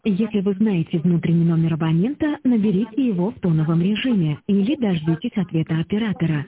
Если вы знаете внутренний номер абонента, наберите его в тоновом режиме или дождитесь ответа оператора.